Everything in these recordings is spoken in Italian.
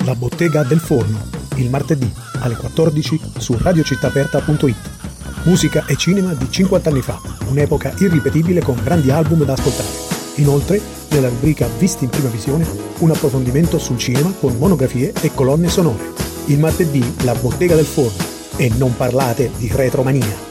La Bottega del Forno, il martedì alle 14 su radiocittaaperta.it. Musica e cinema di 50 anni fa, un'epoca irripetibile con grandi album da ascoltare. Inoltre, nella rubrica Visti in prima visione, un approfondimento sul cinema con monografie e colonne sonore. Il martedì La Bottega del Forno. E non parlate di retromania.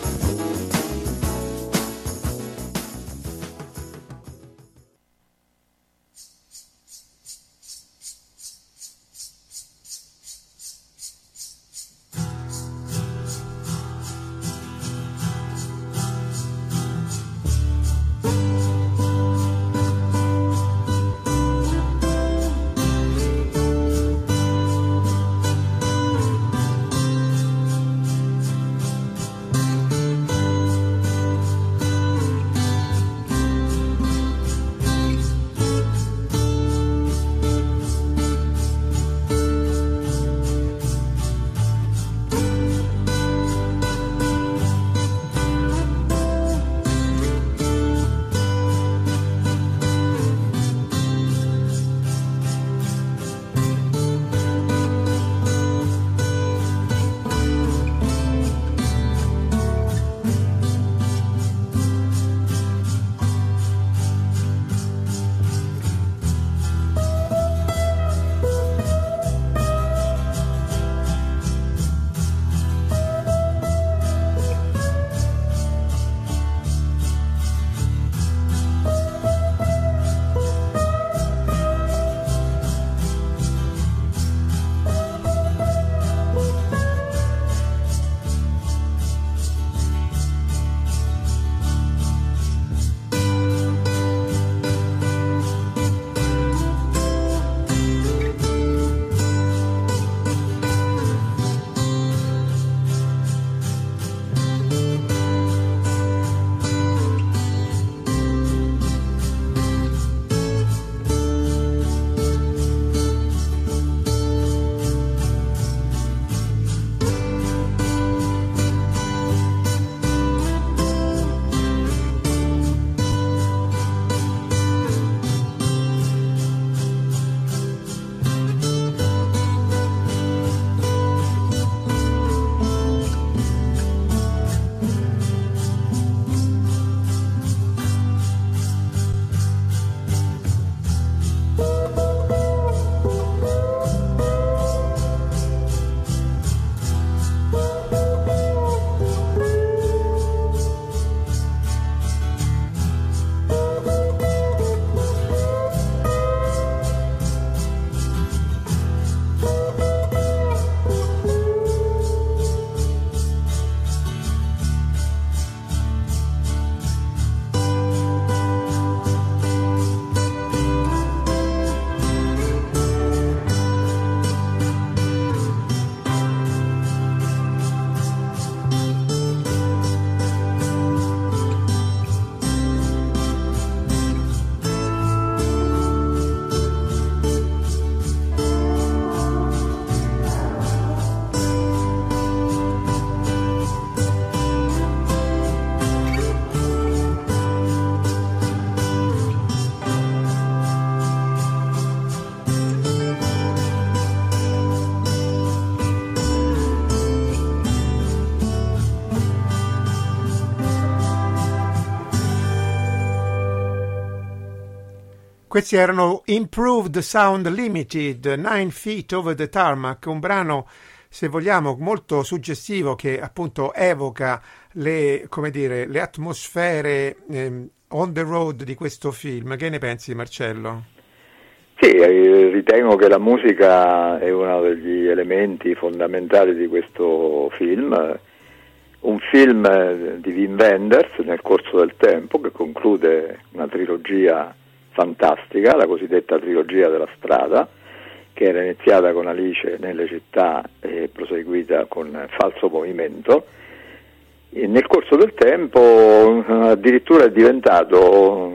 Questi erano Improved Sound Limited, 9 Feet Over the Tarmac, un brano, se vogliamo, molto suggestivo che appunto evoca le atmosfere on the road di questo film. Che ne pensi, Marcello? Sì, ritengo che la musica è uno degli elementi fondamentali di questo film, un film di Wim Wenders Nel corso del tempo, che conclude una trilogia fantastica, la cosiddetta trilogia della strada, che era iniziata con Alice nelle città e proseguita con Falso Movimento. E nel corso del tempo addirittura è diventato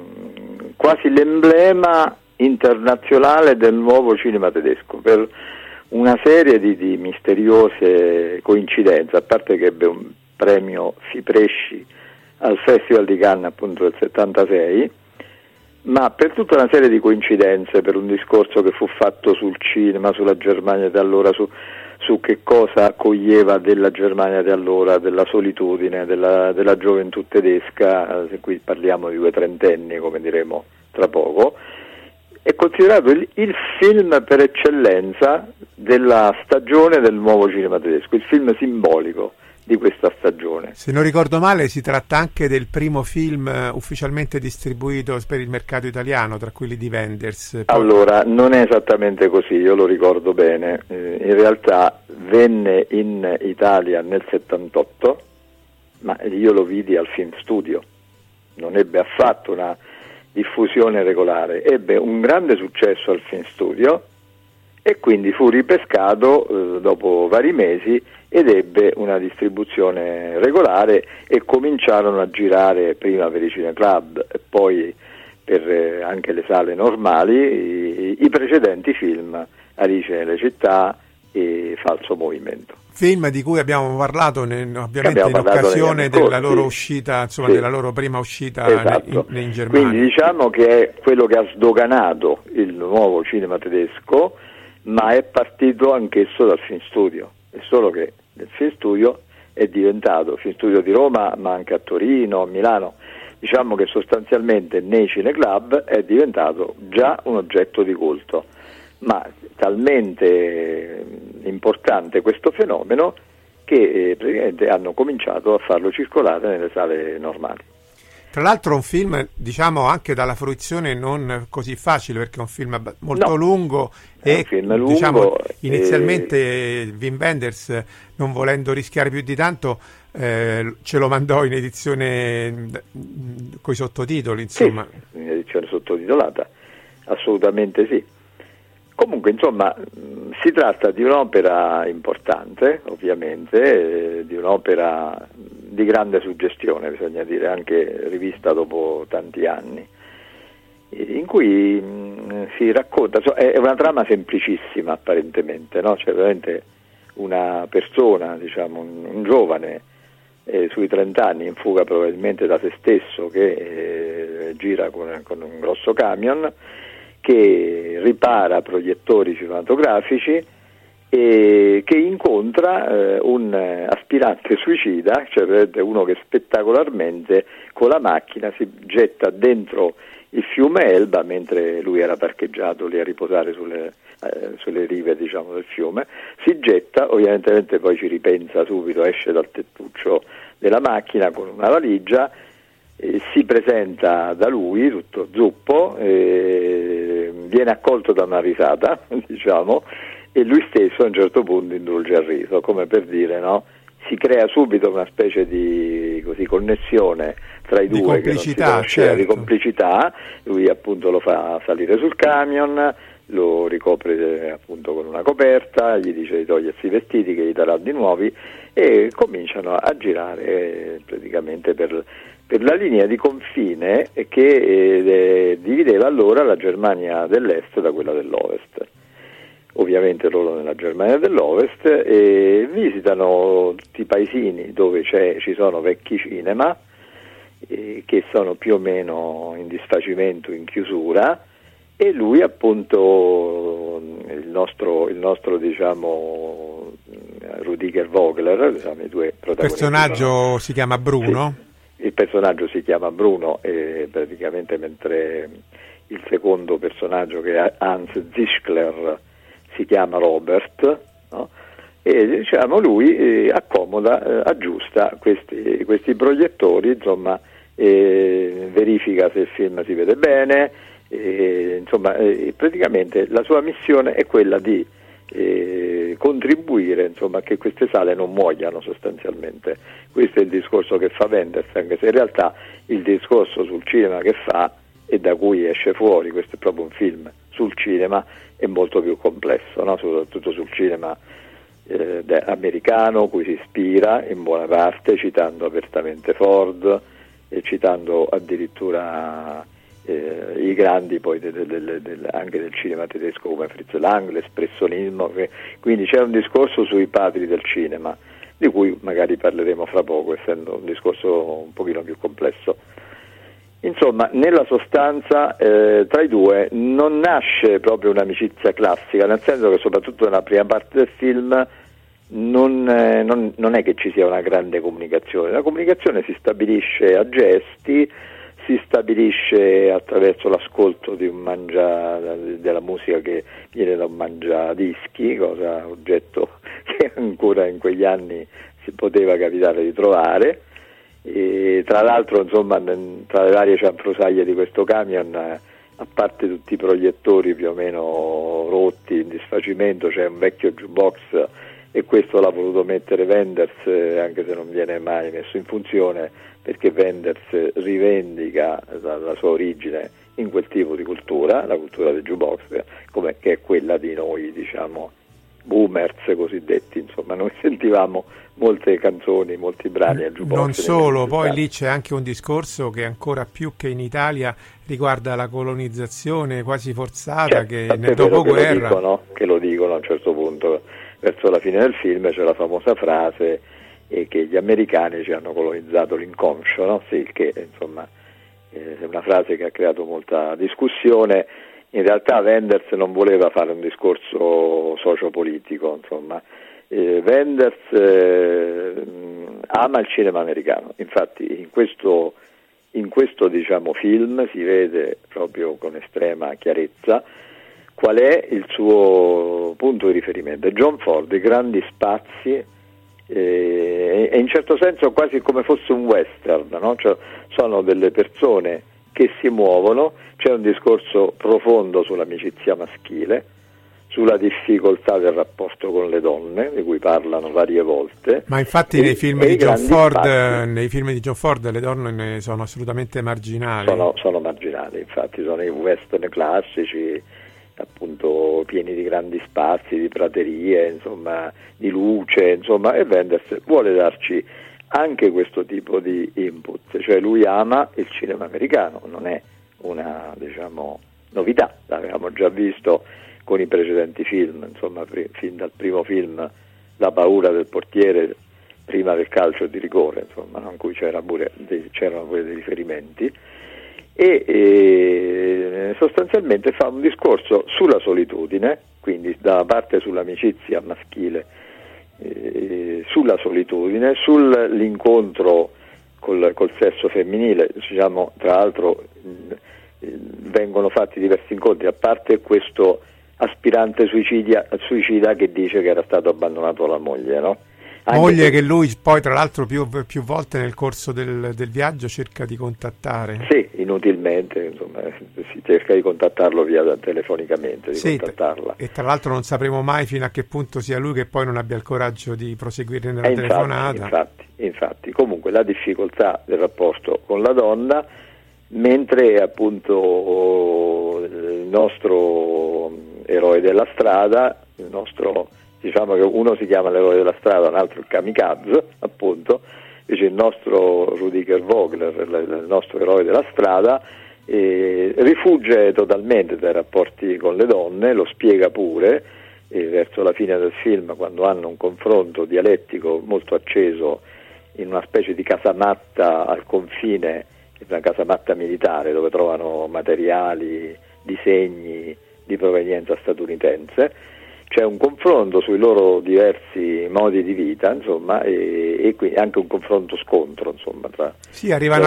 quasi l'emblema internazionale del nuovo cinema tedesco, per una serie di misteriose coincidenze, a parte che ebbe un premio Fipresci al Festival di Cannes appunto del 76, ma per tutta una serie di coincidenze, per un discorso che fu fatto sul cinema, sulla Germania di allora, su che cosa accoglieva della Germania di allora, della solitudine, della gioventù tedesca, se qui parliamo di 2 trentenni, come diremo tra poco, è considerato il film per eccellenza della stagione del nuovo cinema tedesco, il film simbolico di questa stagione. Se non ricordo male si tratta anche del primo film ufficialmente distribuito per il mercato italiano, tra quelli di Wenders. Allora, non è esattamente così, io lo ricordo bene, in realtà venne in Italia nel 78, ma io lo vidi al Film Studio, non ebbe affatto una diffusione regolare, ebbe un grande successo al Film Studio e quindi fu ripescato dopo vari mesi ed ebbe una distribuzione regolare e cominciarono a girare prima per i cineclub e poi per anche le sale normali i precedenti film Alice nelle città e Falso movimento. Film di cui abbiamo parlato ovviamente in occasione della loro uscita, insomma, della loro prima uscita, esatto, in Germania. Quindi diciamo che è quello che ha sdoganato il nuovo cinema tedesco, ma è partito anch'esso dal Film Studio, è solo che il Film Studio è diventato Film Studio di Roma, ma anche a Torino, a Milano. Diciamo che sostanzialmente nei cineclub è diventato già un oggetto di culto, ma talmente importante questo fenomeno che praticamente hanno cominciato a farlo circolare nelle sale normali. Tra l'altro un film, diciamo, anche dalla fruizione non così facile, perché è un film molto lungo e lungo, diciamo, inizialmente Wim Wenders, non volendo rischiare più di tanto, ce lo mandò in edizione coi sottotitoli, insomma. Sì, in edizione sottotitolata, assolutamente sì. Comunque, insomma, si tratta di un'opera importante, ovviamente, di un'opera di grande suggestione, bisogna dire, anche rivista dopo tanti anni, in cui si racconta, è una trama semplicissima apparentemente, no? Cioè veramente una persona, diciamo, un giovane sui 30 anni in fuga probabilmente da se stesso che gira con un grosso camion, che ripara proiettori cinematografici e che incontra un aspirante suicida, cioè uno che spettacolarmente con la macchina si getta dentro il fiume Elba mentre lui era parcheggiato lì a riposare sulle rive, diciamo, del fiume. Si getta, ovviamente poi ci ripensa subito, esce dal tettuccio della macchina con una valigia, si presenta da lui tutto zuppo, viene accolto da una risata, diciamo, e lui stesso a un certo punto indulge al riso, come per dire, no? Si crea subito una specie di connessione tra i due, che non si conosceva, di complicità. Lui appunto lo fa salire sul camion, lo ricopre appunto con una coperta, gli dice di togliersi i vestiti che gli darà di nuovi e cominciano a girare praticamente per la linea di confine che divideva allora la Germania dell'Est da quella dell'Ovest. Ovviamente loro nella Germania dell'Ovest visitano tutti i paesini dove ci sono vecchi cinema che sono più o meno in disfacimento, in chiusura, e lui il nostro diciamo Rudiger Vogler, diciamo, i due protagonisti. Il personaggio si chiama Bruno? Sì, il personaggio si chiama Bruno e praticamente mentre il secondo personaggio, che è Hans Zischler, si chiama Robert, no? E diciamo lui aggiusta questi proiettori, insomma, verifica se il film si vede bene, insomma, praticamente la sua missione è quella di contribuire, insomma, a che queste sale non muoiano sostanzialmente. Questo è il discorso che fa Wenders, anche se in realtà il discorso sul cinema che fa e da cui esce fuori, questo è proprio un film sul cinema, è molto più complesso, no? Soprattutto sul cinema americano, cui si ispira in buona parte, citando apertamente Ford e citando addirittura i grandi poi anche del cinema tedesco come Fritz Lang, l'espressionismo, quindi c'è un discorso sui padri del cinema, di cui magari parleremo fra poco, essendo un discorso un pochino più complesso. Insomma, nella sostanza tra i due non nasce proprio un'amicizia classica, nel senso che soprattutto nella prima parte del film non è che ci sia una grande comunicazione. La comunicazione si stabilisce a gesti, si stabilisce attraverso l'ascolto di della musica che viene da un mangiadischi, oggetto che ancora in quegli anni si poteva capitare di trovare. E tra l'altro, insomma, tra le varie cianfrusaglie di questo camion, a parte tutti i proiettori più o meno rotti in disfacimento, c'è un vecchio jukebox, e questo l'ha voluto mettere Wenders, anche se non viene mai messo in funzione, perché Wenders rivendica la sua origine in quel tipo di cultura, la cultura del jukebox, che è quella di noi, diciamo, boomers cosiddetti. Insomma, noi sentivamo molte canzoni, molti brani al jukebox. Non solo, poi lì c'è anche un discorso che ancora più che in Italia riguarda la colonizzazione quasi forzata, che nel dopoguerra. Che lo dicono a un certo punto, verso la fine del film c'è la famosa frase che gli americani ci hanno colonizzato l'inconscio, no? Sì, che insomma è una frase che ha creato molta discussione. In realtà Wenders non voleva fare un discorso sociopolitico, insomma. Wenders ama il cinema americano, infatti in questo diciamo film si vede proprio con estrema chiarezza qual è il suo punto di riferimento. John Ford, i grandi spazi, e in certo senso quasi come fosse un western, no? Cioè, sono delle persone che si muovono, c'è un discorso profondo sull'amicizia maschile, sulla difficoltà del rapporto con le donne, di cui parlano varie volte. Ma infatti nei film di John Ford le donne sono assolutamente marginali. Sono marginali, infatti sono i western classici, appunto pieni di grandi spazi, di praterie, insomma, di luce, insomma, e Wenders vuole darci anche questo tipo di input, cioè lui ama il cinema americano, non è una, diciamo, novità, l'avevamo già visto con i precedenti film, insomma, fin dal primo film La paura del portiere, prima del calcio di rigore, insomma, in cui c'erano pure dei riferimenti, e sostanzialmente fa un discorso sulla solitudine, quindi da una parte sull'amicizia maschile, sulla solitudine, sull'incontro col sesso femminile, diciamo, tra l'altro vengono fatti diversi incontri, a parte questo aspirante suicida che dice che era stato abbandonato dalla moglie, no? Moglie che lui poi tra l'altro più volte nel corso del viaggio cerca di contattare. Sì, inutilmente, insomma, si cerca di contattarlo telefonicamente, contattarla. E tra l'altro non sapremo mai fino a che punto sia lui che poi non abbia il coraggio di proseguire nella telefonata. Infatti, comunque la difficoltà del rapporto con la donna, mentre appunto il nostro eroe della strada, diciamo che uno si chiama l'eroe della strada, un altro il kamikaze, appunto, invece il nostro Rudiger Vogler, il nostro eroe della strada, rifugge totalmente dai rapporti con le donne, lo spiega pure, verso la fine del film, quando hanno un confronto dialettico molto acceso in una specie di casamatta al confine, una casamatta militare, dove trovano materiali, disegni di provenienza statunitense. C'è un confronto sui loro diversi modi di vita, insomma, e quindi anche un confronto scontro, insomma, arrivano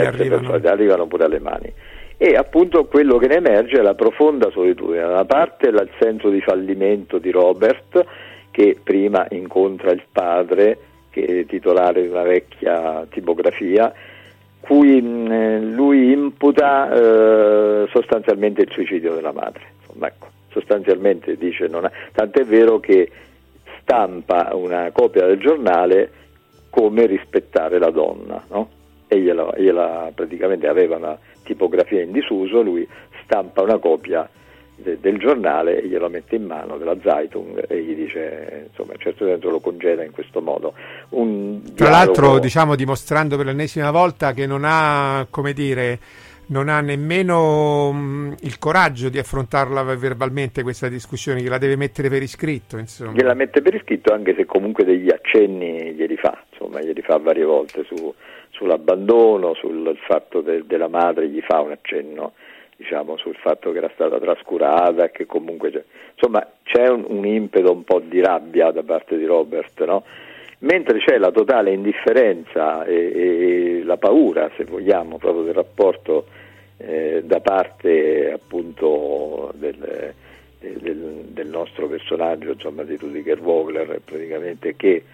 pure alle mani. E appunto quello che ne emerge è la profonda solitudine. Da una parte il senso di fallimento di Robert, che prima incontra il padre, che è titolare di una vecchia tipografia, cui lui imputa sostanzialmente il suicidio della madre. Insomma, ecco. Sostanzialmente dice tant'è vero che stampa una copia del giornale come rispettare la donna, no? E gliela praticamente aveva una tipografia in disuso, lui stampa una copia del giornale e glielo mette in mano, della Zeitung, e gli dice, insomma, in certo senso lo congeda in questo modo. Tra l'altro, diciamo, dimostrando per l'ennesima volta che non ha, come dire, non ha nemmeno il coraggio di affrontarla verbalmente questa discussione, che la deve mettere per iscritto, insomma. Gliela mette per iscritto, anche se comunque degli accenni glieli fa varie volte su sull'abbandono, sul fatto della madre, gli fa un accenno, diciamo, sul fatto che era stata trascurata, che comunque c'è un impeto un po' di rabbia da parte di Robert, no? Mentre c'è la totale indifferenza e la paura, se vogliamo, proprio del rapporto da parte appunto del nostro personaggio, insomma, di Rüdiger Vogler, praticamente, che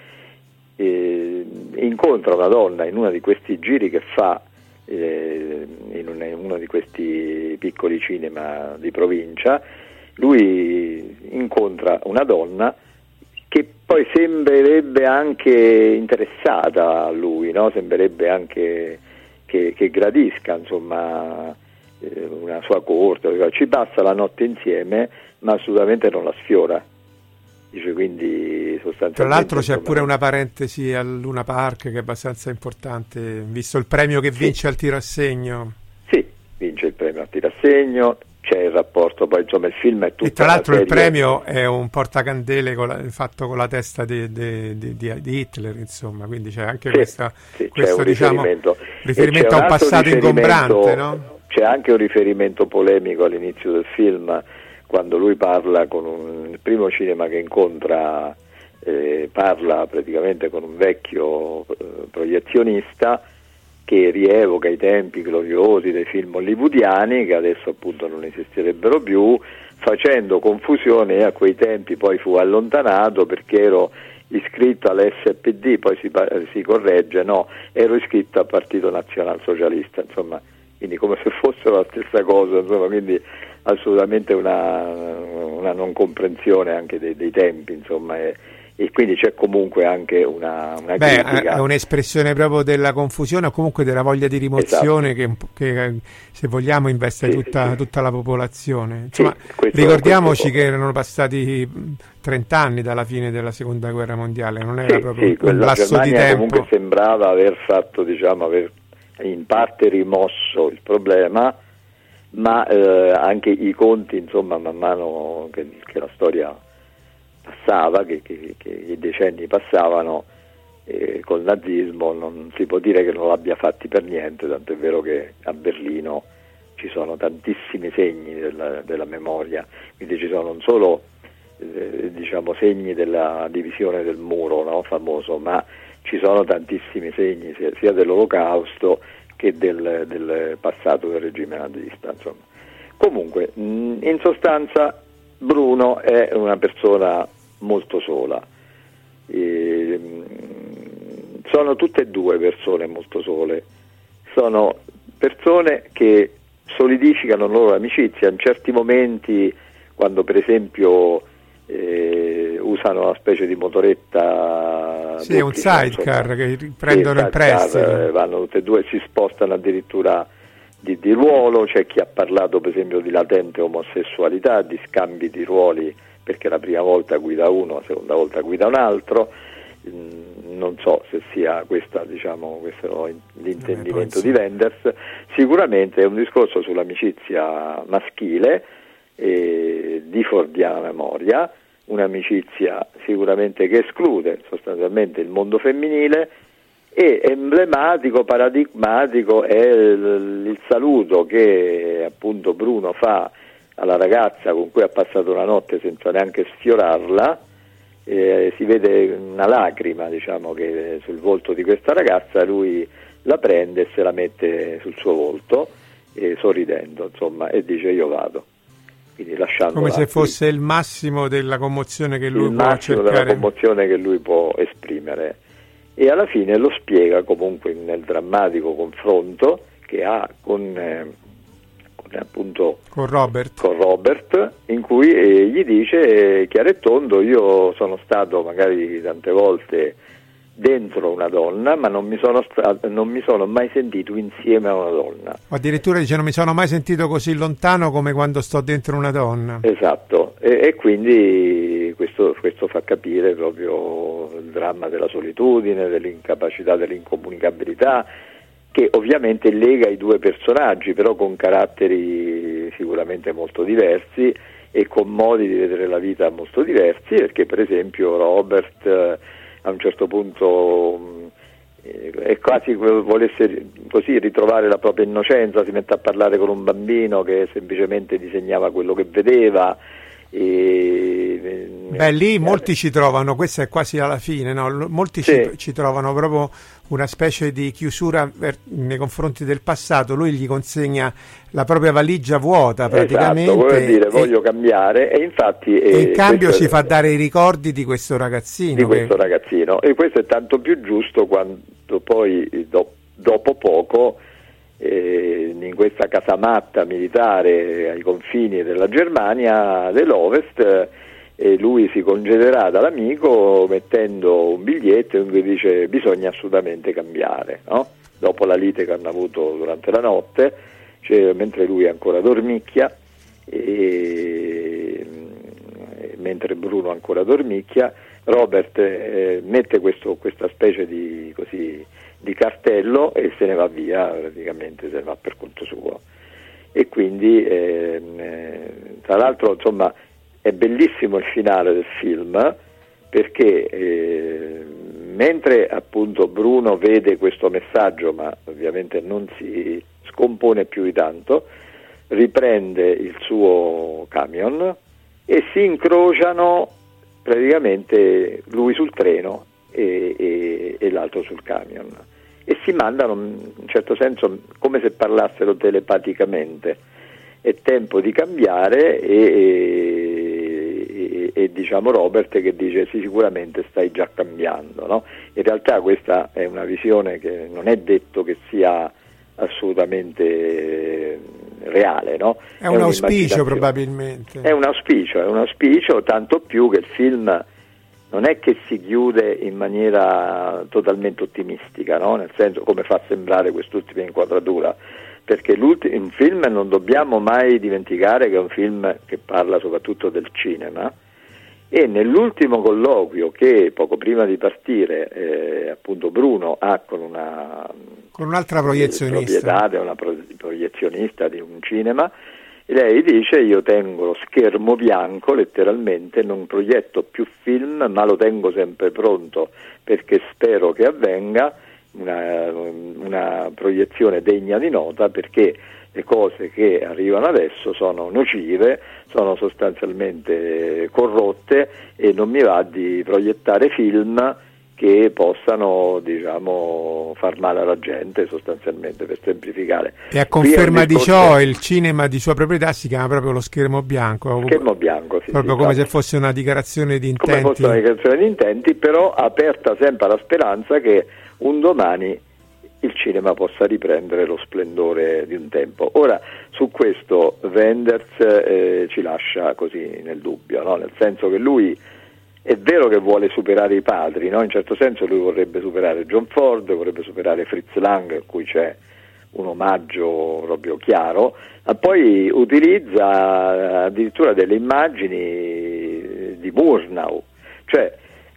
incontra una donna in uno di questi giri che fa in uno di questi piccoli cinema di provincia. Lui incontra una donna che poi sembrerebbe anche interessata a lui, no? Sembrerebbe anche che gradisca, insomma, una sua corte, ci passa la notte insieme, ma assolutamente non la sfiora. Dice, quindi sostanzialmente, tra l'altro c'è pure una parentesi al Luna Park che è abbastanza importante, visto il premio che vince al tirassegno. Sì, vince il premio al tirassegno, c'è il rapporto, poi insomma il film è tutto. E tra l'altro il premio è un portacandele fatto con la testa di Hitler, insomma, quindi c'è anche questo riferimento a un passato ingombrante, no? C'è anche un riferimento polemico all'inizio del film, quando lui parla il primo cinema che incontra, parla praticamente con un vecchio proiezionista che rievoca i tempi gloriosi dei film hollywoodiani, che adesso appunto non esisterebbero più, facendo confusione, e a quei tempi poi fu allontanato perché ero iscritto all'SPD, poi si corregge, no, ero iscritto al Partito Nazionalsocialista, insomma, quindi come se fossero la stessa cosa, insomma, quindi assolutamente una non comprensione anche dei tempi, insomma, e quindi c'è comunque anche una critica. È un'espressione proprio della confusione o comunque della voglia di rimozione, esatto, che se vogliamo investe tutta la popolazione. Insomma, ricordiamoci che erano passati 30 anni dalla fine della seconda guerra mondiale, non era proprio un lasso di tempo. Comunque sembrava aver fatto, diciamo, aver in parte rimosso il problema, ma anche i conti, insomma, man mano che la storia passava, che i decenni passavano, col nazismo non si può dire che non l'abbia fatti per niente, tanto è vero che a Berlino ci sono tantissimi segni della memoria, quindi ci sono non solo diciamo segni della divisione del muro, no, famoso, ma ci sono tantissimi segni sia dell'Olocausto che del passato del regime nazista, insomma. Comunque, in sostanza, Bruno è una persona molto sola. Sono tutte e due persone molto sole. Sono persone che solidificano la loro amicizia in certi momenti, quando per esempio usano una specie di motoretta, sì, un sidecar, insomma, che prendono in prestito, vanno tutte e due, si spostano addirittura di ruolo. C'è chi ha parlato per esempio di latente omosessualità, di scambi di ruoli, perché la prima volta guida uno, la seconda volta guida un altro. Non so se sia questo è l'intendimento di Wenders. Sicuramente è un discorso sull'amicizia maschile, di fordiana memoria, un'amicizia sicuramente che esclude sostanzialmente il mondo femminile, e emblematico, paradigmatico è il saluto che appunto Bruno fa alla ragazza con cui ha passato la notte senza neanche sfiorarla. Si vede una lacrima, diciamo, che sul volto di questa ragazza, lui la prende e se la mette sul suo volto, sorridendo, insomma, e dice: io vado. Quindi lasciandola, come se fosse il massimo della commozione che lui può cercare, della commozione che lui può esprimere, e alla fine lo spiega comunque nel drammatico confronto che ha con Robert, in cui gli dice chiaro e tondo: io sono stato magari tante volte dentro una donna, ma non mi sono mai sentito insieme a una donna. Addirittura dice: non mi sono mai sentito così lontano come quando sto dentro una donna. Esatto, e quindi questo fa capire proprio il dramma della solitudine, dell'incapacità, dell'incomunicabilità, che ovviamente lega i due personaggi, però con caratteri sicuramente molto diversi e con modi di vedere la vita molto diversi, perché per esempio Robert a un certo punto è quasi volesse così ritrovare la propria innocenza, si mette a parlare con un bambino che semplicemente disegnava quello che vedeva. Lì molti ci trovano, questo è quasi alla fine, no? Molti ci trovano proprio una specie di chiusura nei confronti del passato. Lui gli consegna la propria valigia vuota praticamente, esatto, vuol dire voglio cambiare, e infatti in cambio si fa dare i ricordi di questo ragazzino, e questo è tanto più giusto quando poi dopo poco in questa casamatta militare ai confini della Germania dell'Ovest, lui si congederà dall'amico mettendo un biglietto in cui dice bisogna assolutamente cambiare, no? Dopo la lite che hanno avuto durante la notte, mentre lui ancora dormicchia, mentre Bruno ancora dormicchia, Robert mette questa specie di cartello e se ne va via, praticamente se ne va per conto suo. E quindi tra l'altro, insomma, è bellissimo il finale del film, perché mentre appunto Bruno vede questo messaggio, ma ovviamente non si scompone più di tanto, riprende il suo camion e si incrociano praticamente lui sul treno e l'altro sul camion, e si mandano in un certo senso come se parlassero telepaticamente. È tempo di cambiare, e diciamo Robert che dice sì, sicuramente stai già cambiando, no? In realtà questa è una visione che non è detto che sia assolutamente reale, no? È un auspicio probabilmente. È un auspicio, tanto più che il film non è che si chiude in maniera totalmente ottimistica, no? Nel senso, come fa sembrare quest'ultima inquadratura, perché un film non dobbiamo mai dimenticare che è un film che parla soprattutto del cinema, e nell'ultimo colloquio che poco prima di partire appunto Bruno ha con un'altra proiezionista, una proiezionista di un cinema, lei dice io tengo lo schermo bianco letteralmente, non proietto più film ma lo tengo sempre pronto perché spero che avvenga una proiezione degna di nota, perché le cose che arrivano adesso sono nocive, sono sostanzialmente corrotte e non mi va di proiettare film che possano, diciamo, far male alla gente, sostanzialmente, per semplificare. E a conferma di ciò il cinema di sua proprietà si chiama proprio lo schermo bianco. Schermo bianco, sì. Proprio come se fosse una dichiarazione di intenti. Come fosse una dichiarazione di intenti, però aperta sempre alla speranza che un domani il cinema possa riprendere lo splendore di un tempo. Ora, su questo Wenders ci lascia così nel dubbio, no? Nel senso che lui è vero che vuole superare i padri, no? In certo senso lui vorrebbe superare John Ford, vorrebbe superare Fritz Lang, a cui c'è un omaggio proprio chiaro, ma poi utilizza addirittura delle immagini di Murnau, cioè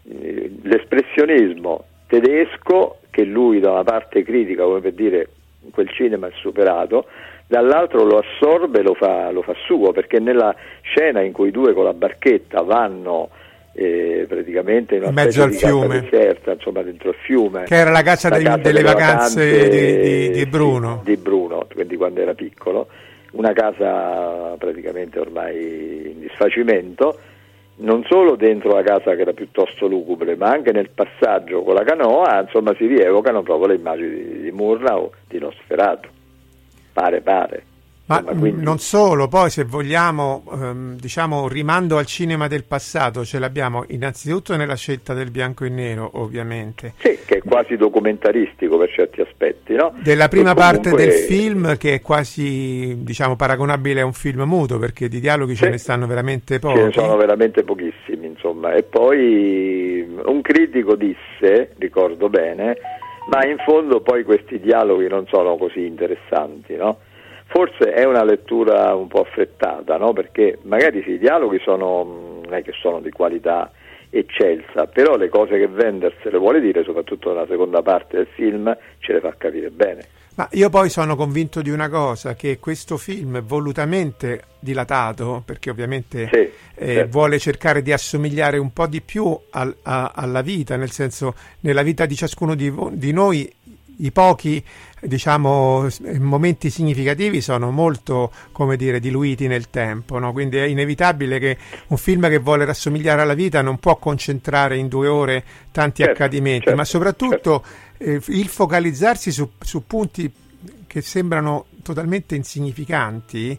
l'espressionismo tedesco che lui da una parte critica, come per dire quel cinema è superato, dall'altro lo assorbe e lo fa suo, perché nella scena in cui i due con la barchetta vanno praticamente in una mezzo al fiume, deserta, insomma dentro il fiume, che era la casa delle vacanze di Bruno, quindi quando era piccolo, una casa praticamente ormai in disfacimento, non solo dentro la casa che era piuttosto lugubre, ma anche nel passaggio con la canoa, insomma si rievocano proprio le immagini di Murnau, di Nosferatu, pare. Ma quindi... non solo, poi se vogliamo diciamo rimando al cinema del passato ce l'abbiamo innanzitutto nella scelta del bianco e nero, ovviamente. Sì, che è quasi documentaristico per certi aspetti, no? Della prima parte del film, che è quasi, diciamo, paragonabile a un film muto, perché di dialoghi ce ne stanno veramente pochi. Ce ne sono veramente pochissimi, insomma. E poi un critico disse, ricordo bene, ma in fondo poi questi dialoghi non sono così interessanti, no? Forse è una lettura un po' affrettata, no? Perché magari sì, i dialoghi non è che sono di qualità eccelsa, però le cose che Wenders le vuole dire, soprattutto nella seconda parte del film, ce le fa capire bene. Ma io poi sono convinto di una cosa, che questo film è volutamente dilatato, perché ovviamente certo. vuole cercare di assomigliare un po' di più alla vita, nel senso, nella vita di ciascuno di noi, i pochi, diciamo, momenti significativi sono molto, come dire, diluiti nel tempo, no? Quindi è inevitabile che un film che vuole rassomigliare alla vita non può concentrare in 2 ore tanti accadimenti, ma soprattutto il focalizzarsi su punti che sembrano totalmente insignificanti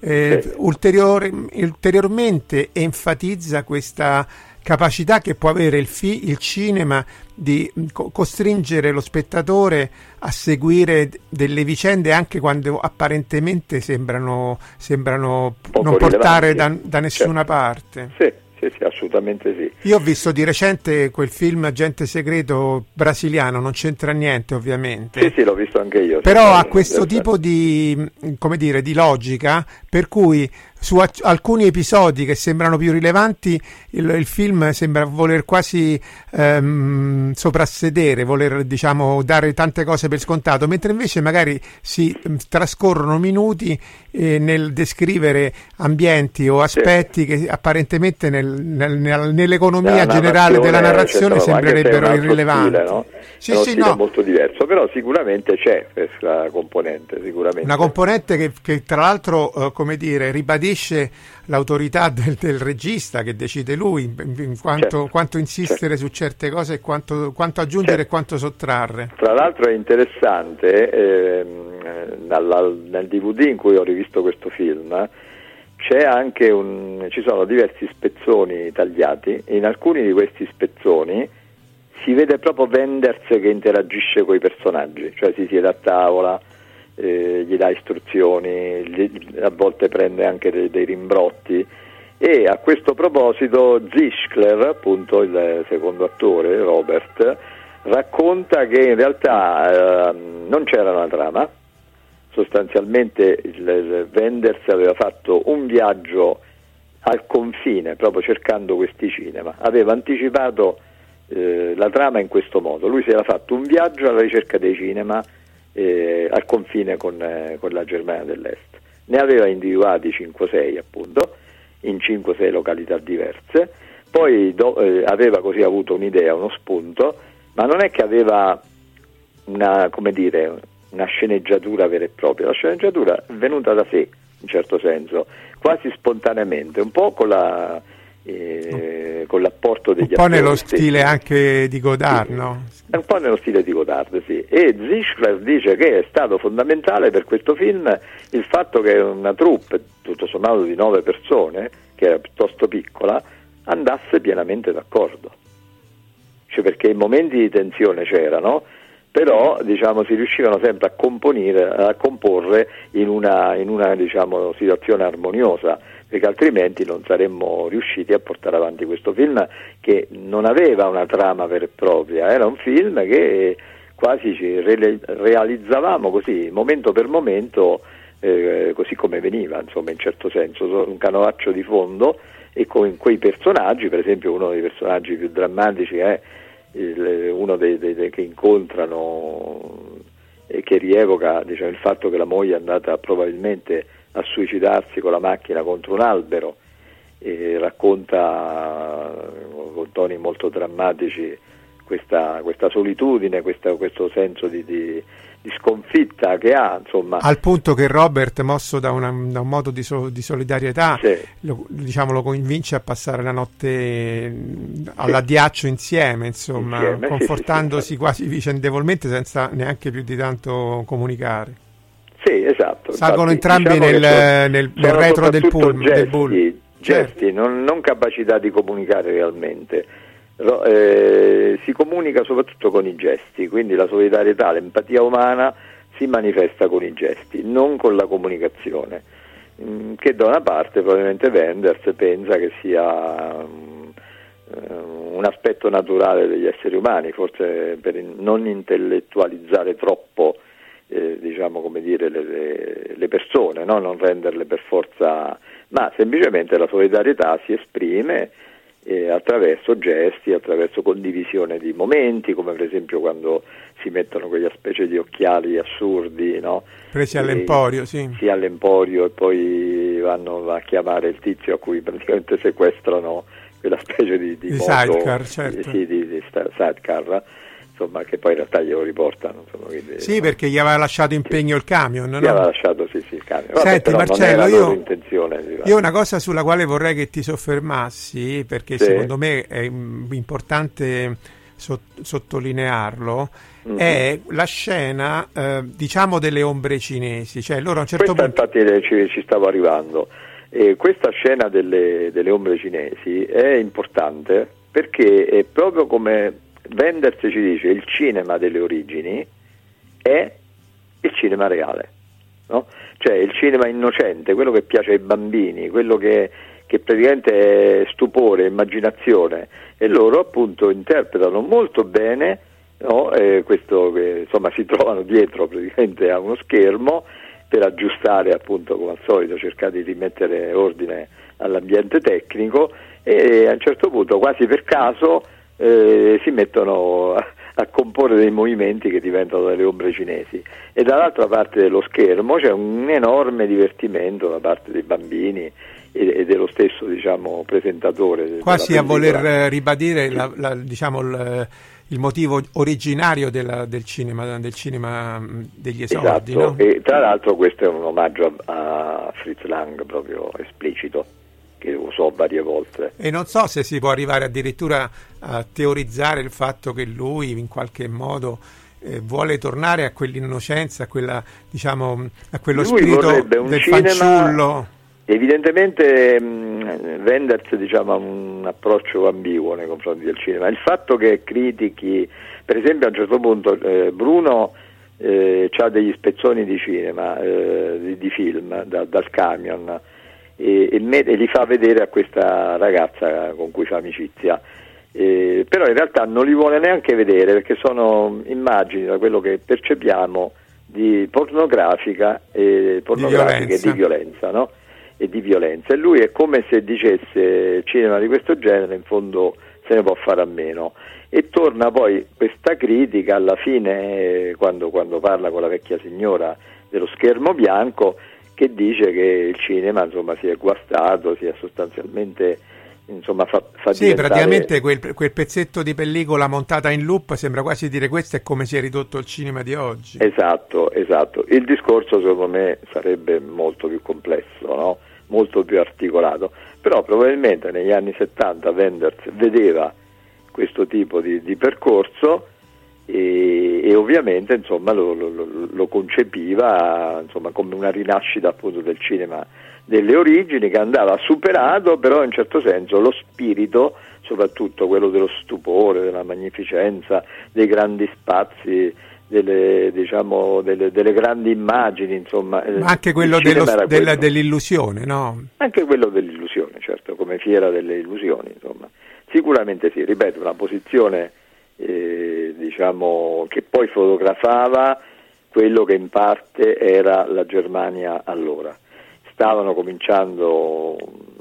ulteriormente enfatizza questa capacità che può avere il cinema di costringere lo spettatore a seguire delle vicende anche quando apparentemente sembrano non portare da nessuna parte. Sì, assolutamente sì. Io ho visto di recente quel film Agente Segreto brasiliano, non c'entra niente ovviamente. Sì, l'ho visto anche io. Però ha questo tipo di, come dire, di logica, per cui su alcuni episodi che sembrano più rilevanti il film sembra voler quasi soprassedere, voler, diciamo, dare tante cose per scontato, mentre invece magari si trascorrono minuti nel descrivere ambienti o aspetti che apparentemente nell'economia generale della narrazione sembrerebbero irrilevanti. Stile, no? È uno stile molto diverso, però sicuramente c'è questa componente, sicuramente. Una componente che tra l'altro, come dire, ribadisce l'autorità del regista, che decide lui quanto insistere su certe cose e quanto aggiungere e quanto sottrarre. Tra l'altro è interessante, nel DVD in cui ho rivisto questo film c'è anche ci sono diversi spezzoni tagliati, e in alcuni di questi spezzoni si vede proprio Wenders che interagisce con i personaggi, cioè si siede a tavola, gli dà istruzioni, a volte prende anche dei rimbrotti, e a questo proposito Zischler, appunto il secondo attore, Robert, racconta che in realtà non c'era una trama, sostanzialmente Wenders aveva fatto un viaggio al confine proprio cercando questi cinema, aveva anticipato la trama in questo modo. Lui si era fatto un viaggio alla ricerca dei cinema al confine con la Germania dell'Est, ne aveva individuati 5-6 appunto in 5-6 località diverse, poi aveva così avuto un'idea, uno spunto, ma non è che aveva una sceneggiatura vera e propria. La sceneggiatura è venuta da sé, in certo senso, quasi spontaneamente, un po' con l'apporto degli attori, un po' nello stile anche di Godard, no? È un po' nello stile di Godard, sì. E Zischler dice che è stato fondamentale per questo film il fatto che una troupe, tutto sommato di 9 persone, che era piuttosto piccola, andasse pienamente d'accordo. Cioè, perché i momenti di tensione c'erano, però diciamo si riuscivano sempre a comporre in una diciamo situazione armoniosa, perché altrimenti non saremmo riusciti a portare avanti questo film, che non aveva una trama vera e propria, era un film che quasi ci realizzavamo così momento per momento, così come veniva, insomma, in certo senso, un canovaccio di fondo, e con quei personaggi, per esempio uno dei personaggi più drammatici è uno dei che incontrano e che rievoca, diciamo, il fatto che la moglie è andata probabilmente a suicidarsi con la macchina contro un albero, e racconta con toni molto drammatici questa solitudine, questo senso di sconfitta che ha, insomma. Al punto che Robert, mosso da un modo di solidarietà, sì, lo convince a passare la notte all'addiaccio insieme, insomma, confortandosi quasi vicendevolmente, senza neanche più di tanto comunicare. Sì, esatto. Salgono entrambi nel retro del pullman. Gesti, non capacità di comunicare realmente. Si comunica soprattutto con i gesti, quindi la solidarietà, l'empatia umana si manifesta con i gesti, non con la comunicazione, che da una parte probabilmente Wenders pensa che sia un aspetto naturale degli esseri umani, forse per non intellettualizzare troppo diciamo, come dire, le persone, no? Non renderle per forza, ma semplicemente la solidarietà si esprime attraverso gesti, attraverso condivisione di momenti, come per esempio quando si mettono quella specie di occhiali assurdi, no? Presi all'Emporio, sì. Sì, all'Emporio, e poi vanno a chiamare il tizio a cui praticamente sequestrano quella specie di moto, sidecar, certo. Sì, di sidecar, insomma, che poi in realtà glielo riportano. Insomma, quindi, sì, perché gli aveva lasciato impegno il camion, no? Gli aveva lasciato, sì, il camion. Senti, però Marcello, non era loro intenzione. Io una cosa sulla quale vorrei che ti soffermassi, perché secondo me è importante sottolinearlo, è la scena, diciamo, delle ombre cinesi. Cioè, loro a un certo punto... Infatti ci stavo arrivando. Questa scena delle ombre cinesi è importante perché è proprio come Wenders ci dice, il cinema delle origini è il cinema reale, no? Cioè il cinema innocente, quello che piace ai bambini, quello che praticamente è stupore, immaginazione, e loro appunto interpretano molto bene, no? Questo che insomma si trovano dietro praticamente a uno schermo per aggiustare, appunto, come al solito, cercare di rimettere ordine all'ambiente tecnico, e a un certo punto, quasi per caso, si mettono a comporre dei movimenti che diventano delle ombre cinesi, e dall'altra parte dello schermo c'è un enorme divertimento da parte dei bambini e dello stesso, diciamo, presentatore. Quasi a voler ribadire il motivo originario del cinema degli esordi. Esatto, no? E tra l'altro questo è un omaggio a Fritz Lang proprio esplicito, che usò varie volte. E non so se si può arrivare addirittura a teorizzare il fatto che lui in qualche modo vuole tornare a quell'innocenza, a quella, diciamo, a quello lui spirito del fanciullo. Evidentemente Wenders, diciamo, ha un approccio ambiguo nei confronti del cinema. Il fatto che critichi, per esempio, a un certo punto Bruno ha degli spezzoni di cinema, di film dal camion, e li fa vedere a questa ragazza con cui fa amicizia, però in realtà non li vuole neanche vedere perché sono immagini, da quello che percepiamo, di pornografiche e di violenza, no? E di violenza, e lui è come se dicesse: cinema di questo genere in fondo se ne può fare a meno. E torna poi questa critica alla fine, quando parla con la vecchia signora dello schermo bianco, che dice che il cinema, insomma, si è guastato, si è sostanzialmente, insomma, fa sì, diventare... praticamente quel pezzetto di pellicola montata in loop sembra quasi dire: questo è come si è ridotto il cinema di oggi. Esatto. Il discorso secondo me sarebbe molto più complesso, no? Molto più articolato, però probabilmente negli anni 70 Wenders vedeva questo tipo di percorso e ovviamente, insomma, lo concepiva, insomma, come una rinascita appunto del cinema delle origini, che andava superato, però in certo senso lo spirito, soprattutto quello dello stupore, della magnificenza, dei grandi spazi, delle grandi immagini, insomma. Ma anche quello dell'illusione, no? Anche quello dell'illusione, certo, come fiera delle illusioni, insomma. Sicuramente sì, ripeto, una posizione diciamo che poi fotografava quello che in parte era la Germania allora. Stavano cominciando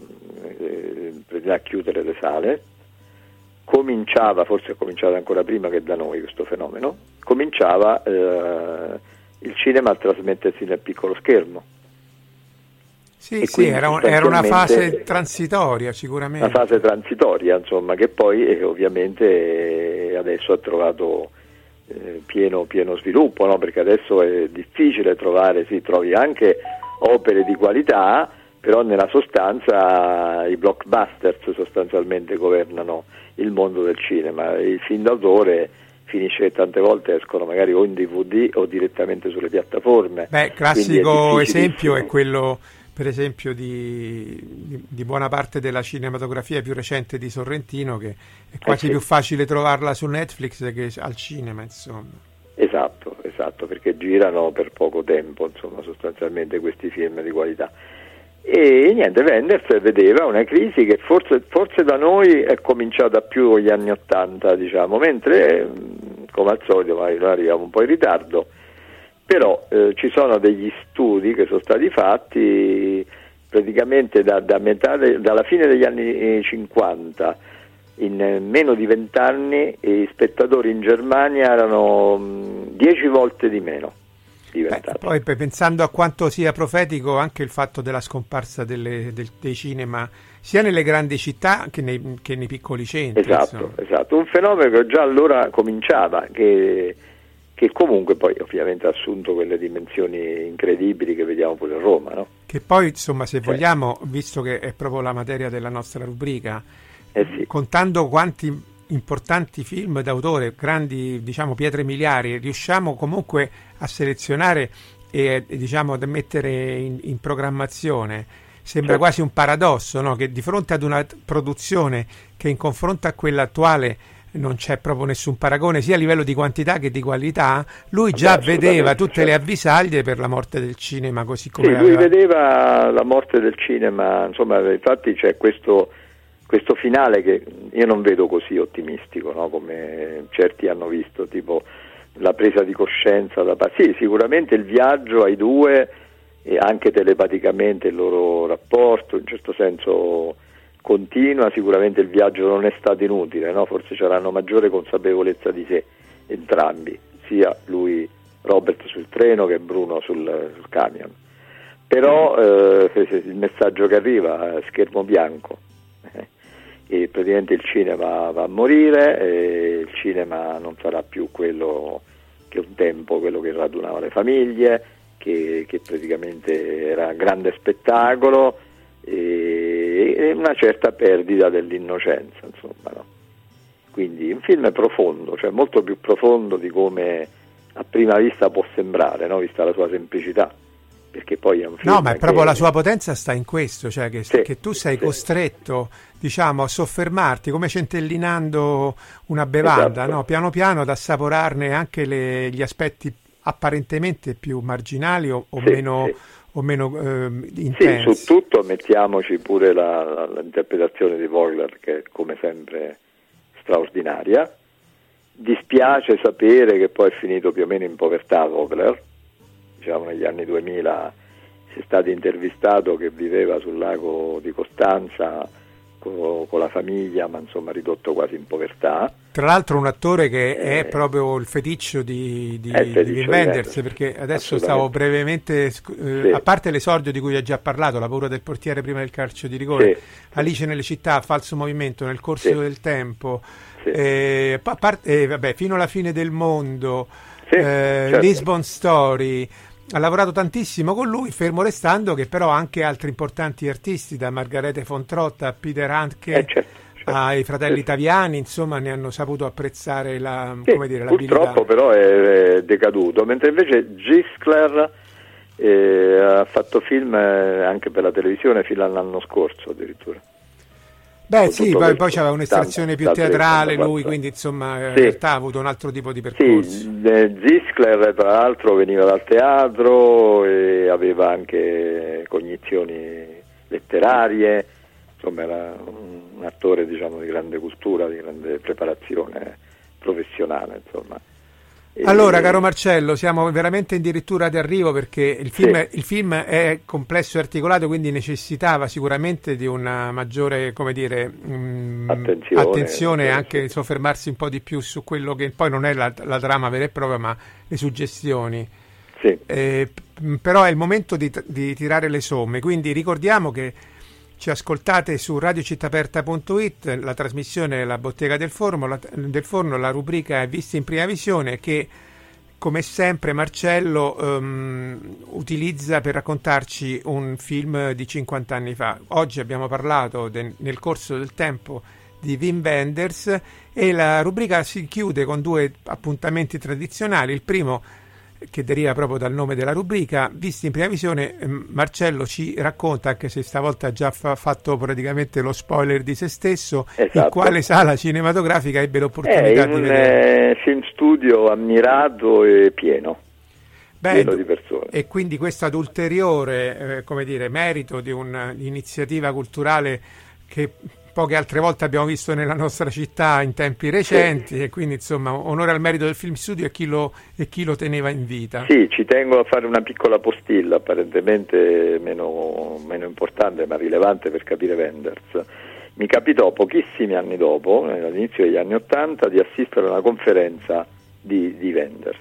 a chiudere le sale, forse è cominciato ancora prima che da noi questo fenomeno, cominciava il cinema a trasmettersi nel piccolo schermo. Sì, era una fase transitoria, sicuramente. Una fase transitoria, insomma, che poi ovviamente adesso ha trovato pieno sviluppo, no? Perché adesso è difficile trovi anche opere di qualità, però nella sostanza i blockbusters sostanzialmente governano il mondo del cinema. Il film d'autore finisce che tante volte escono magari o in DVD o direttamente sulle piattaforme. Classico esempio è quello, per esempio, di buona parte della cinematografia più recente di Sorrentino, che è quasi più facile trovarla su Netflix che al cinema, insomma. Esatto, perché girano per poco tempo, insomma, sostanzialmente questi film di qualità. E niente, Wenders vedeva una crisi che forse da noi è cominciata più negli anni '80, diciamo, mentre come al solito noi arriviamo un po' in ritardo, però ci sono degli studi che sono stati fatti praticamente dalla fine degli anni 50 in meno di 20 anni gli spettatori in Germania erano 10 volte di meno diventati. Poi pensando a quanto sia profetico anche il fatto della scomparsa dei cinema sia nelle grandi città che nei piccoli centri. Esatto, un fenomeno che già allora cominciava, che comunque poi ovviamente ha assunto quelle dimensioni incredibili che vediamo pure a Roma, no? Che poi, insomma, se vogliamo, visto che è proprio la materia della nostra rubrica, contando quanti importanti film d'autore, grandi, diciamo, pietre miliari, riusciamo comunque a selezionare e diciamo a mettere in programmazione. Sembra quasi un paradosso, no? Che di fronte ad una produzione che in confronto a quella attuale non c'è proprio nessun paragone sia a livello di quantità che di qualità, lui già vedeva tutte le avvisaglie per la morte del cinema, così come lui vedeva la morte del cinema, insomma, infatti c'è questo finale che io non vedo così ottimistico, no? Come certi hanno visto, tipo la presa di coscienza sì, sicuramente il viaggio ai due e anche telepaticamente il loro rapporto in un certo senso continua, sicuramente il viaggio non è stato inutile, no? Forse c'erano maggiore consapevolezza di sé entrambi, sia lui, Robert, sul treno che Bruno sul camion. Però il messaggio che arriva è schermo bianco, e praticamente il cinema va a morire, e il cinema non sarà più quello che un tempo, quello che radunava le famiglie, che praticamente era grande spettacolo, e una certa perdita dell'innocenza, insomma, no? Quindi un film profondo, cioè molto più profondo di come a prima vista può sembrare, no? Vista la sua semplicità, perché poi è un film. No, ma è proprio la sua potenza sta in questo, cioè che tu sei costretto, diciamo, a soffermarti come centellinando una bevanda, no? Piano piano ad assaporarne anche gli aspetti apparentemente più marginali o meno intensi. Su tutto mettiamoci pure l'interpretazione di Vogler, che è come sempre straordinaria. Dispiace sapere che poi è finito più o meno in povertà Vogler, diciamo negli anni 2000 si è stato intervistato che viveva sul lago di Costanza con la famiglia, ma insomma ridotto quasi in povertà. Tra l'altro un attore che è proprio il feticcio di Wim Wenders, perché adesso stavo brevemente, a parte l'esordio di cui ha già parlato, La paura del portiere prima del calcio di rigore, Alice nelle città, Falso movimento, Nel corso del tempo, fino alla fine del mondo, certo. Lisbon Story. Ha lavorato tantissimo con lui, fermo restando che però anche altri importanti artisti, da Margarete von Trott a Peter Handke, ai fratelli Taviani, insomma, ne hanno saputo apprezzare l'abilità. Purtroppo però è decaduto, mentre invece Giskler ha fatto film anche per la televisione fino all'anno scorso addirittura. Poi c'aveva un'estrazione più teatrale lui, quindi insomma in realtà ha avuto un altro tipo di percorso. Giskler tra l'altro veniva dal teatro e aveva anche cognizioni letterarie, insomma era un attore, diciamo, di grande cultura, di grande preparazione professionale, insomma. Allora, caro Marcello, siamo veramente addirittura di arrivo, perché il film è complesso e articolato, quindi necessitava sicuramente di una maggiore, come dire, attenzione, anche soffermarsi un po' di più su quello che poi non è la trama vera e propria, ma le suggestioni. Però è il momento di tirare le somme, quindi ricordiamo che ci ascoltate su radiocittaperta.it, la trasmissione La Bottega del Forno, la rubrica è Visti in prima visione, che come sempre Marcello utilizza per raccontarci un film di 50 anni fa. Oggi abbiamo parlato nel corso del tempo di Wim Wenders, e la rubrica si chiude con due appuntamenti tradizionali. Il primo, che deriva proprio dal nome della rubrica, Visti in prima visione. Marcello ci racconta, anche se stavolta ha già fatto praticamente lo spoiler di se stesso, in quale sala cinematografica ebbe l'opportunità di vedere. Film studio ammirato e pieno di persone. E quindi questo ad ulteriore merito di un'iniziativa culturale che poche altre volte abbiamo visto nella nostra città in tempi recenti, e quindi insomma onore al merito del film studio e chi lo teneva in vita. Sì, ci tengo a fare una piccola postilla, apparentemente meno importante ma rilevante per capire Wenders. mi capitò pochissimi anni dopo, all'inizio degli anni '80, di assistere a una conferenza di Wenders.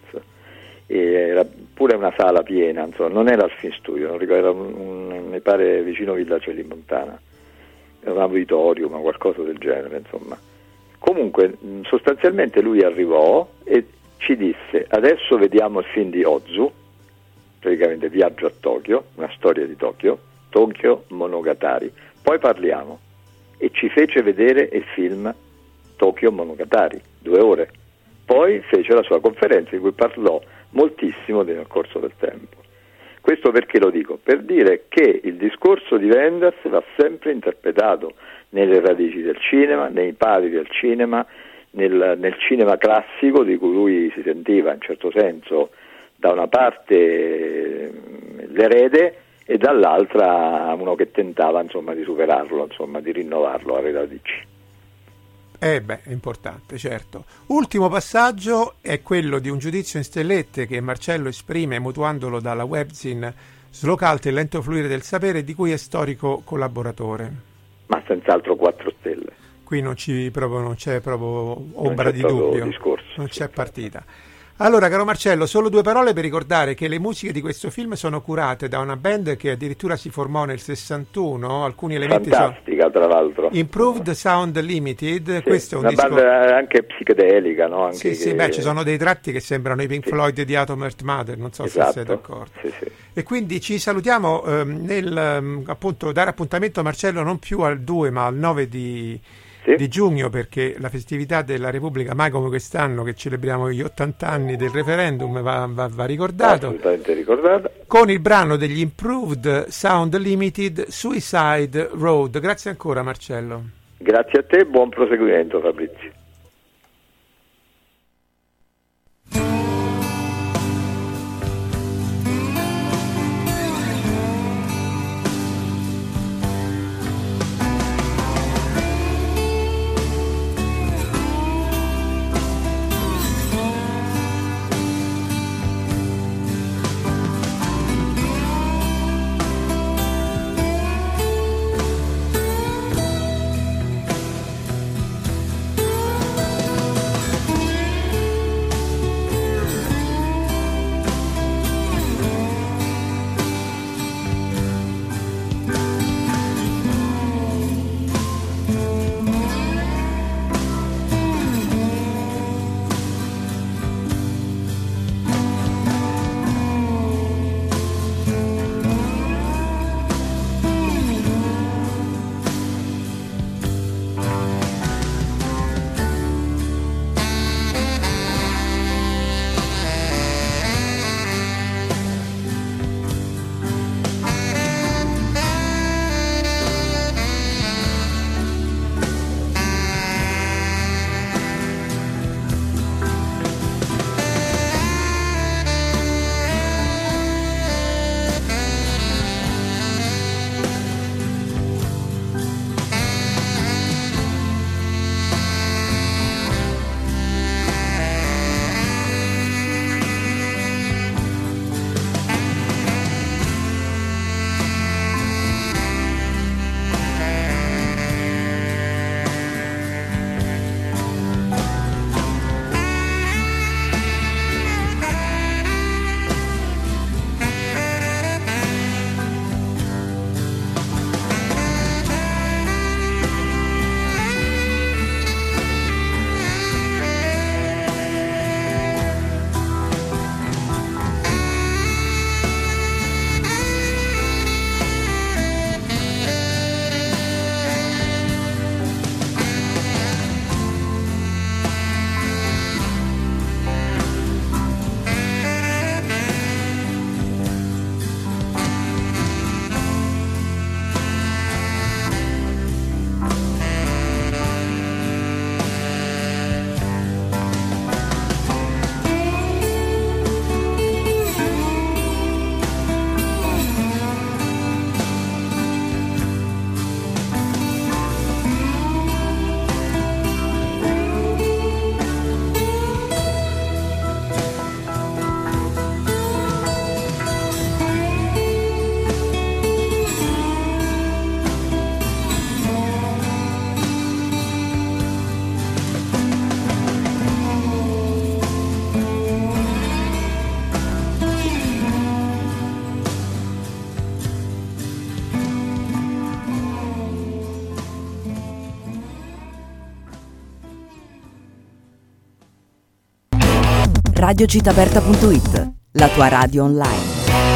Era pure una sala piena, insomma, non era al Film Studio, non ricordo, mi pare vicino Villa Celimontana, era un auditorium o qualcosa del genere, insomma. Comunque, sostanzialmente lui arrivò e ci disse: adesso vediamo il film di Ozu, praticamente Viaggio a Tokyo, una storia di Tokyo Monogatari, poi parliamo. E ci fece vedere il film Tokyo Monogatari, 2 ore. Poi fece la sua conferenza in cui parlò moltissimo nel corso del tempo. Questo perché lo dico? Per dire che il discorso di Wenders va sempre interpretato nelle radici del cinema, nei padri del cinema, nel cinema classico di cui lui si sentiva in certo senso da una parte l'erede e dall'altra uno che tentava, insomma, di superarlo, insomma, di rinnovarlo alle radici. È importante, certo. Ultimo passaggio è quello di un giudizio in stellette che Marcello esprime mutuandolo dalla webzine Slocalti, il lento fluire del sapere, di cui è storico collaboratore. Ma senz'altro 4 stelle. Qui non c'è proprio ombra di dubbio, discorso, non c'è partita. Allora, caro Marcello, solo 2 parole per ricordare che le musiche di questo film sono curate da una band che addirittura si formò nel 61, alcuni elementi fantastica, tra l'altro. Improved Sound Limited, sì, questo è un una disco banda anche psichedelica, no? Anche sì, ci sono dei tratti che sembrano i Pink Floyd di Atom Earth Mother, non so esatto, se siete d'accordo. Sì. E quindi ci salutiamo nel appunto dare appuntamento a Marcello non più al 2 ma al 9 di giugno, perché la festività della Repubblica, mai come quest'anno che celebriamo gli 80 anni del referendum, va ricordato. Assolutamente ricordato. Con il brano degli Improved Sound Limited, Suicide Road. Grazie ancora Marcello. Grazie a te, buon proseguimento Fabrizio. radiocittaaperta.it, la tua radio online.